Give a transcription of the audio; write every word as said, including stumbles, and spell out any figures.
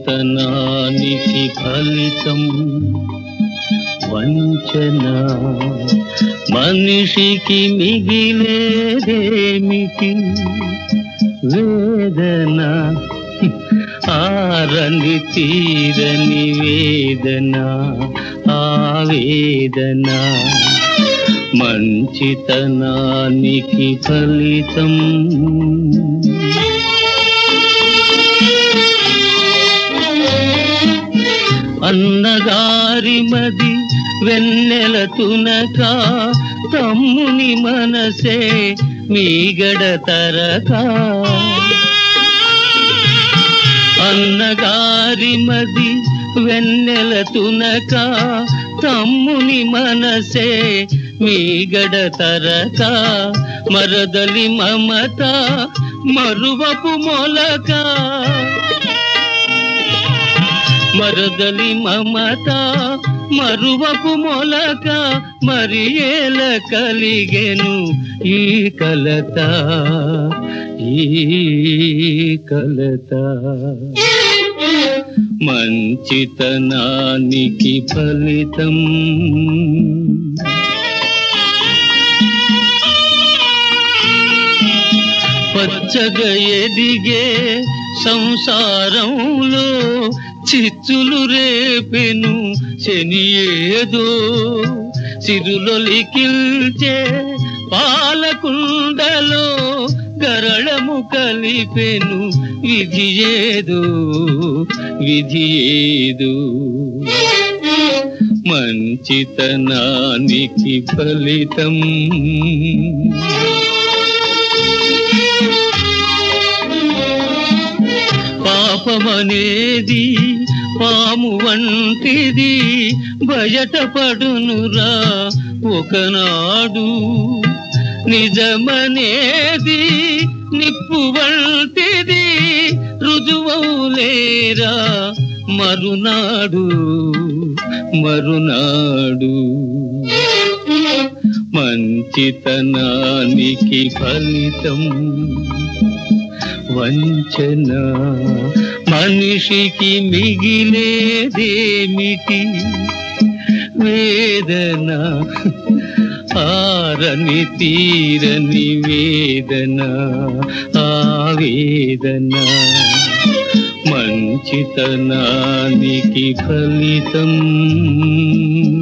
మంచితనానికి ఫలితం వంచన. మనిషికి మిగిలేదేమిటి వేదన, ఆరని తీరని వేదన ఆవేదన. మంచితనానికి ఫలితం. అన్నగారి మది వెన్నెల తునక, తమ్ముని మనసే మీగడ తరక. అన్నగారి మది వెన్నెల తునక, తమ్ముని మనసే మీగడ తరక. మరదలి మమత మరువపు మొలక, మరదలి మమత మరువపు మొలక. మరి ఏల కలిగెను ఈ కలత, ఈ కలత. మంచితనానికి ఫలితం. పచ్చగా ఎదిగే సంసారంలో చిచ్చులు రేపెను శని ఏదో. సిరులొలికిల్చే పాలకుండలో గరళము కలిపెను విధి ఏదో, విధి ఏదో. మంచితనానికి ఫలితం. పాపమనేది పాము వంటిది, బయటపడునురా ఒకనాడు. నిజమనేది నిప్పు వంటిది, రుజువౌలేరా మరునాడు, మరునాడు. మంచితనానికి ఫలితం వంచన. మనిషికి మిగిలేదేమిటి వేదన, ఆరని తీరని వేదన ఆవేదన. మంచితనానికి ఫలితం.